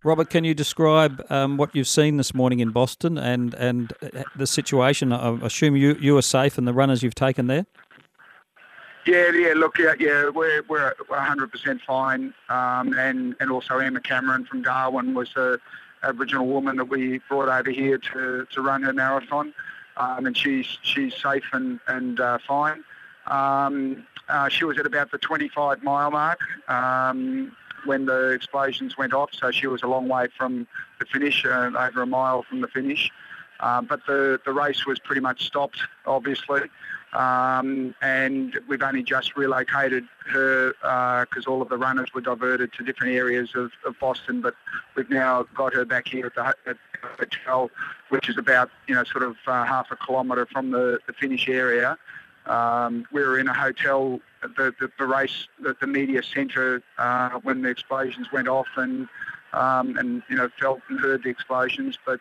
Robert, can you describe what you've seen this morning in Boston and the situation? I assume you are safe and the runners you've taken there? Yeah. Look, we're 100% fine. And also Emma Cameron from Darwin was a Aboriginal woman that we brought over here to run her marathon, and she's safe and fine. She was at about the 25-mile mark when the explosions went off, so she was a long way from the finish, over a mile from the finish. But the race was pretty much stopped, obviously. And we've only just relocated her because all of the runners were diverted to different areas of Boston. But we've now got her back here at the hotel, which is about half a kilometre from the finish area. We were in a hotel at the race, the media centre, when the explosions went off, and felt and heard the explosions. But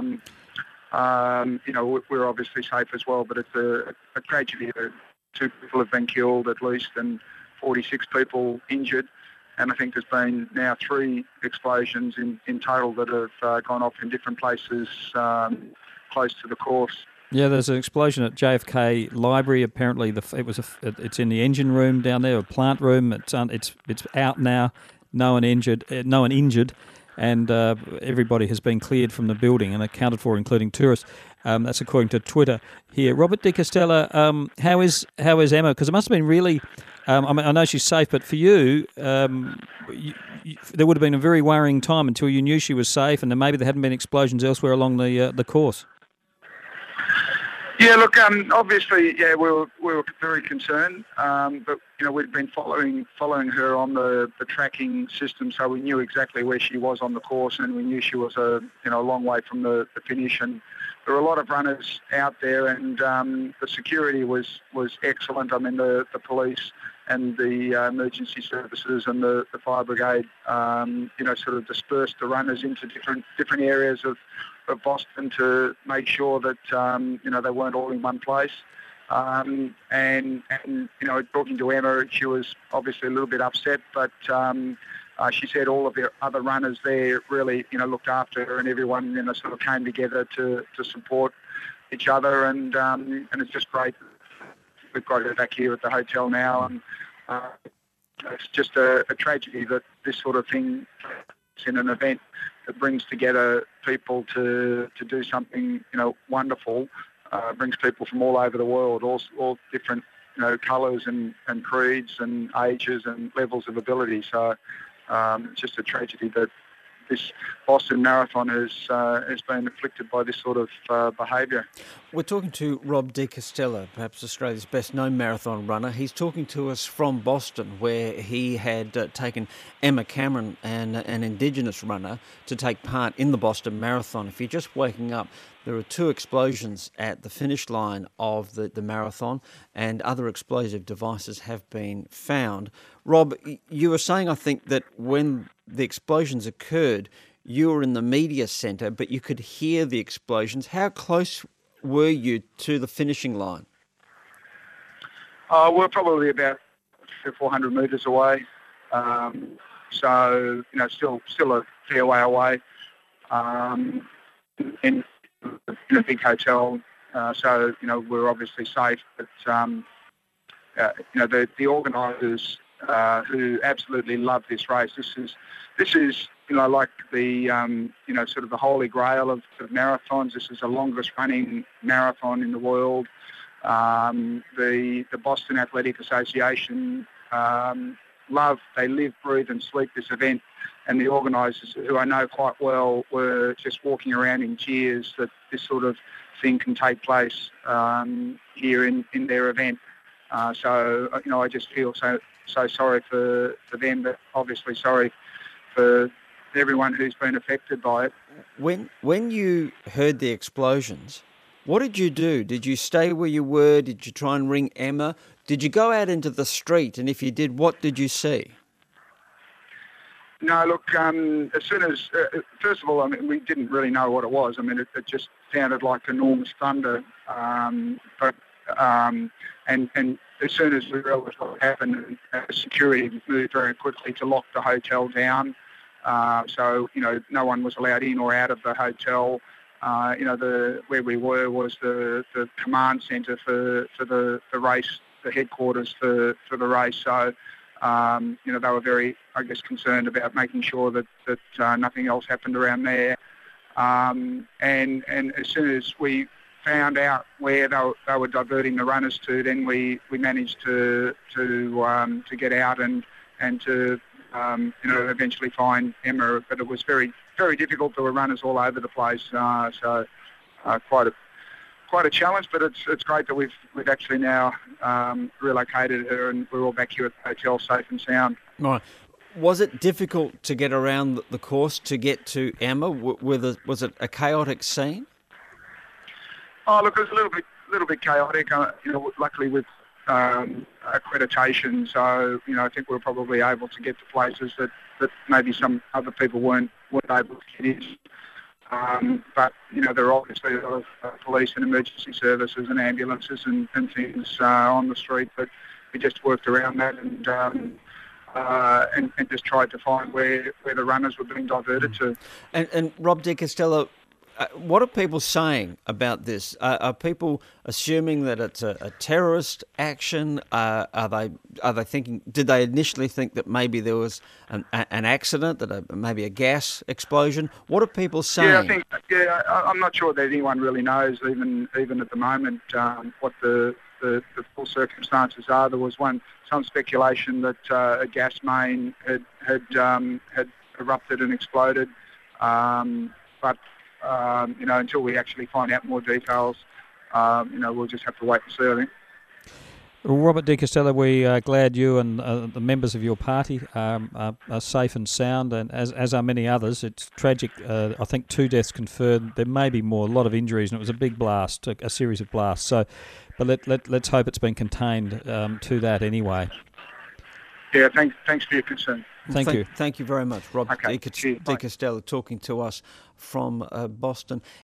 we're obviously safe as well. But it's a tragedy that 2 people have been killed at least, and 46 people injured. And I think there's been now 3 explosions in total that have gone off in different places close to the course. Yeah, there's an explosion at JFK Library. Apparently, it's in the engine room down there, a plant room. It's out now. No one injured, and everybody has been cleared from the building and accounted for, including tourists. That's according to Twitter here. Robert De Castella, how is Emma? Because it must have been really. I know she's safe, but for you, there would have been a very worrying time until you knew she was safe, and then maybe there hadn't been explosions elsewhere along the course. Yeah, look, obviously, we were very concerned, but we'd been following her on the tracking system, so we knew exactly where she was on the course, and we knew she was a long way from the finish. And there were a lot of runners out there, and the security was excellent. I mean, the police and the emergency services and the fire brigade, sort of dispersed the runners into different areas of Boston to make sure that they weren't all in one place. And talking to Emma, she was obviously a little bit upset, but she said all of the other runners there really looked after her, and everyone sort of came together to support each other, and it's just great. We've got her back here at the hotel now, and it's just a tragedy that this sort of thing is in an event that brings together people to do something wonderful. Brings people from all over the world, all different colours and creeds and ages and levels of ability. So it's just a tragedy that this Boston Marathon has been afflicted by this sort of behaviour. We're talking to Rob De Castella, perhaps Australia's best-known marathon runner. He's talking to us from Boston, where he had taken Emma Cameron, an Indigenous runner, to take part in the Boston Marathon. If you're just waking up, there are 2 explosions at the finish line of the marathon, and other explosive devices have been found. Rob, you were saying, I think, that when the explosions occurred, you were in the media centre, but you could hear the explosions. How close were you to the finishing line? We're probably about 400 metres away. So, still a fair way away. In a big hotel, so we're obviously safe. But the organisers who absolutely love this race. This is like the sort of the holy grail of marathons. This is the longest running marathon in the world. The Boston Athletic Association they live, breathe and sleep this event, and the organisers, who I know quite well, were just walking around in tears that this sort of thing can take place here in their event. So I just feel so sorry for them, but obviously sorry for everyone who's been affected by it. When you heard the explosions, what did you do? Did you stay where you were? Did you try and ring Emma? Did you go out into the street? And if you did, what did you see? No, look, as soon as, first of all, I mean, we didn't really know what it was. I mean, it just sounded like enormous thunder. And as soon as we realised what happened, security moved very quickly to lock the hotel down. So, no one was allowed in or out of the hotel. Where we were was the command centre for the race, the headquarters for the race. So, they were very, I guess, concerned about making sure that nothing else happened around there. And as soon as we found out where they were diverting the runners to, then we managed to get out and to eventually find Emma. But it was very, very difficult. There were runners all over the place, so quite a challenge. But it's great that we've actually now relocated her, and we're all back here at the hotel, safe and sound. Right. Was it difficult to get around the course to get to Emma? Was it a chaotic scene? Oh, look, it was a little bit chaotic. Luckily with accreditation, so I think we were probably able to get to places that maybe some other people weren't able to get in. But there are obviously a lot of police and emergency services and ambulances and things on the street, but we just worked around that and just tried to find where the runners were being diverted to. And Rob De Castella, what are people saying about this? Are people assuming that it's a terrorist action? Are they thinking? Did they initially think that maybe there was an accident, that maybe a gas explosion? What are people saying? I'm not sure that anyone really knows, even at the moment, what the full circumstances are. There was some speculation that a gas main had erupted and exploded, but until we actually find out more details, we'll just have to wait and see, I think. Well, Robert De Castella, we are glad you and the members of your party are safe and sound, and as are many others. It's tragic. I think 2 deaths confirmed. There may be more. A lot of injuries, and it was a big blast, a series of blasts. So, but let's hope it's been contained to that anyway. Yeah, thanks for your concern. Thank you. Thank you very much, Rob Okay, De Castella, talking to us from Boston.